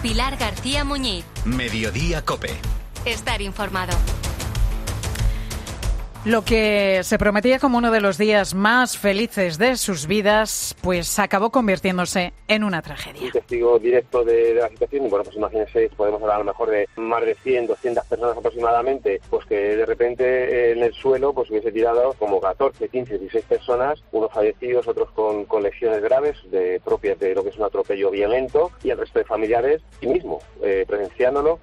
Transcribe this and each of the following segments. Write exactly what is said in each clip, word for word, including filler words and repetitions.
Pilar García Muñiz. Mediodía COPE. Estar informado. Lo que se prometía como uno de los días más felices de sus vidas, pues acabó convirtiéndose en una tragedia. Un testigo directo de, de la situación, y bueno, pues imagínense, podemos hablar a lo mejor de más de cien, doscientas personas aproximadamente, pues que de repente eh, en el suelo pues hubiese tirado como catorce, quince, dieciséis personas, unos fallecidos, otros con, con lesiones graves de propias de lo que es un atropello violento, y el resto de familiares y mismo eh, presenciándolo.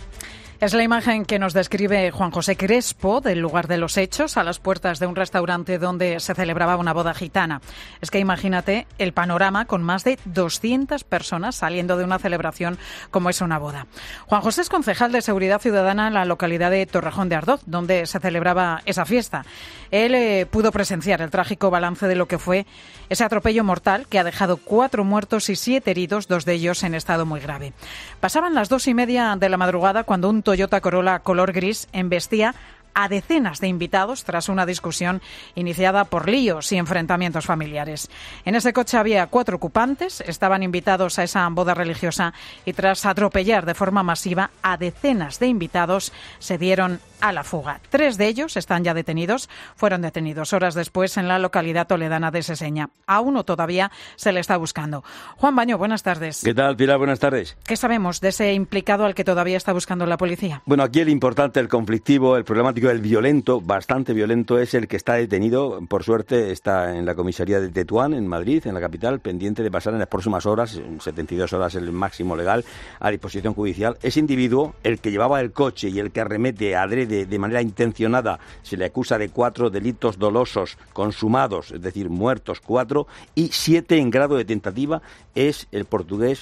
Es la imagen que nos describe Juan José Crespo del lugar de los hechos, a las puertas de un restaurante donde se celebraba una boda gitana. Es que imagínate el panorama con más de doscientas personas saliendo de una celebración como es una boda. Juan José es concejal de Seguridad Ciudadana en la localidad de Torrejón de Ardoz, donde se celebraba esa fiesta. Él eh, pudo presenciar el trágico balance de lo que fue ese atropello mortal que ha dejado cuatro muertos y siete heridos, dos de ellos en estado muy grave. Pasaban las dos y media de la madrugada cuando un Toyota Corolla color gris embestía a decenas de invitados tras una discusión iniciada por líos y enfrentamientos familiares. En ese coche había cuatro ocupantes, estaban invitados a esa boda religiosa y tras atropellar de forma masiva a decenas de invitados se dieron a la fuga. Tres de ellos están ya detenidos, fueron detenidos horas después en la localidad toledana de Seseña. A uno todavía se le está buscando. Juan Baño, buenas tardes. ¿Qué tal, Pilar? Buenas tardes. ¿Qué sabemos de ese implicado al que todavía está buscando la policía? Bueno, aquí el importante, el conflictivo, el problemático, el violento, bastante violento, es el que está detenido. Por suerte está en la comisaría de Tetuán, en Madrid, en la capital, pendiente de pasar en las próximas horas, setenta y dos horas el máximo legal, a disposición judicial. Ese individuo, el que llevaba el coche y el que arremete adrede de manera intencionada, se le acusa de cuatro delitos dolosos consumados, es decir, muertos cuatro, y siete en grado de tentativa, es el portugués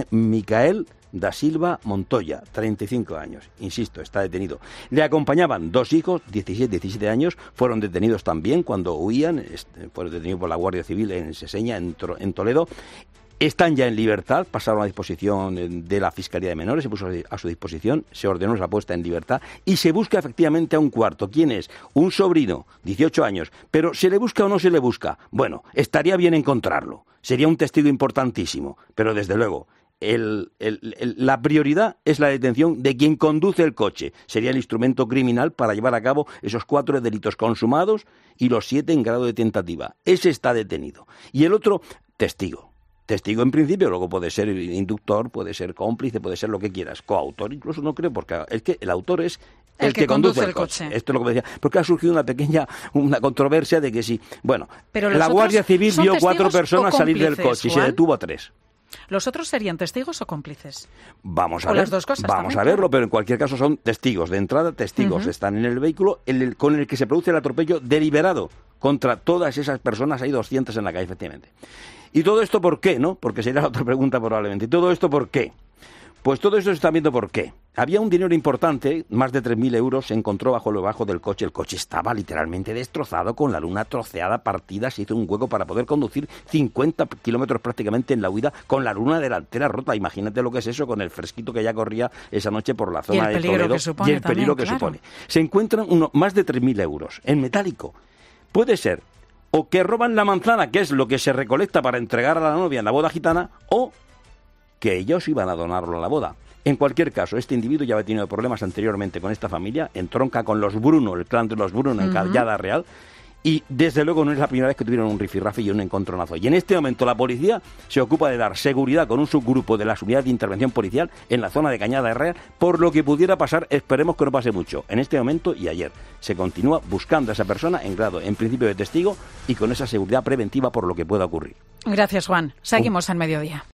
Micael da Silva Montoya, treinta y cinco años. Insisto, está detenido. Le acompañaban dos hijos, diecisiete, diecisiete años, fueron detenidos también cuando huían, fueron detenidos por la Guardia Civil en Seseña, en, en Toledo. Están ya en libertad, pasaron a disposición de la Fiscalía de Menores, se puso a su disposición, se ordenó esa puesta en libertad y se busca efectivamente a un cuarto. ¿Quién es? Un sobrino, dieciocho años. ¿Pero se le busca o no se le busca? Bueno, estaría bien encontrarlo. Sería un testigo importantísimo, pero desde luego El, el, el, la prioridad es la detención de quien conduce el coche. Sería el instrumento criminal para llevar a cabo esos cuatro delitos consumados y los siete en grado de tentativa. Ese está detenido. Y el otro, testigo. Testigo en principio, luego puede ser inductor, puede ser cómplice, puede ser lo que quieras. Coautor incluso no creo, porque es que el autor es el, el que, que conduce, conduce el coche. coche. Esto es lo que me decía. Porque ha surgido una pequeña una controversia de que sí. Bueno, pero la Guardia Civil vio cuatro personas salir del coche y se detuvo a tres. ¿Los otros serían testigos o cómplices? Vamos a o ver, las dos cosas vamos también, a verlo, claro. Pero en cualquier caso son testigos. De entrada, testigos. Uh-huh. Están en el vehículo el, el, con el que se produce el atropello deliberado contra todas esas personas. Hay doscientas en la calle, efectivamente. ¿Y todo esto por qué, no? Porque sería la otra pregunta probablemente. ¿Y todo esto por qué? Pues todo esto se está viendo por qué. Había un dinero importante, más de tres mil euros, se encontró bajo lo bajo del coche. El coche estaba literalmente destrozado, con la luna troceada, partida, se hizo un hueco para poder conducir cincuenta kilómetros prácticamente en la huida, con la luna delantera rota. Imagínate lo que es eso, con el fresquito que ya corría esa noche por la zona de Toledo y el peligro que supone. Se encuentran uno, más de tres mil euros en metálico. Puede ser o que roban la manzana, que es lo que se recolecta para entregar a la novia en la boda gitana, o que ellos iban a donarlo a la boda. En cualquier caso, este individuo ya había tenido problemas anteriormente con esta familia, entronca con los Bruno, el clan de los Bruno, en uh-huh. Callada Real, y desde luego no es la primera vez que tuvieron un rifirrafe y un encontronazo. Y en este momento la policía se ocupa de dar seguridad con un subgrupo de las unidades de intervención policial en la zona de Cañada Real, por lo que pudiera pasar, esperemos que no pase mucho. En este momento y ayer se continúa buscando a esa persona en grado, en principio, de testigo y con esa seguridad preventiva por lo que pueda ocurrir. Gracias, Juan. Seguimos en Mediodía.